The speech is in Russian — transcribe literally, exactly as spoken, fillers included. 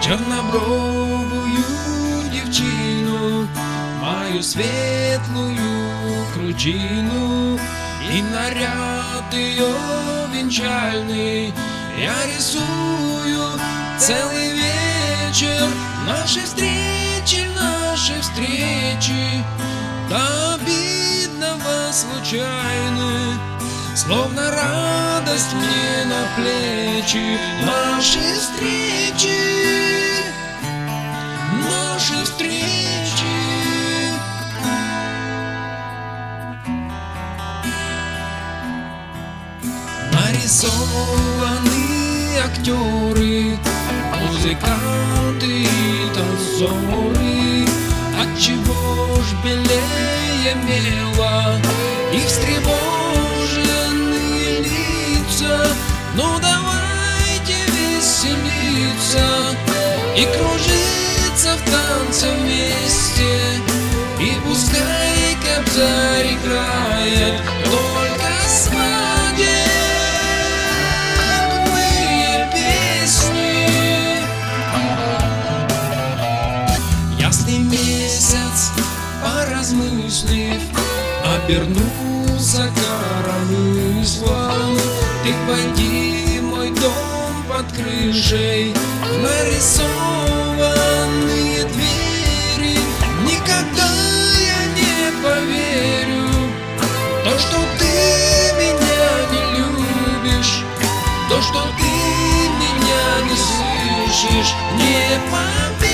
чорнобровую дівчину, маю светлую кручину, и наряд ее венчальный я рисую целый вечер. Наши встречи, наши встречи до обидного случайны, словно радость мне на плечи. Наши встречи, наши встречи. Нарисованы актеры, музыканты и танцоры. Отчего ж белее мела их встревоженные лица? Ну давайте веселиться и кружиться в танце вместе, и пускай Кобзарь играет только свадебные песни. Ясный месяц, поразмыслив, обернулся коромыслом. Ты войди в мой дом под крышей, в нарисованные двери. Никогда я не поверю то, что ты меня не любишь, то, что ты меня не слышишь. Не поверю.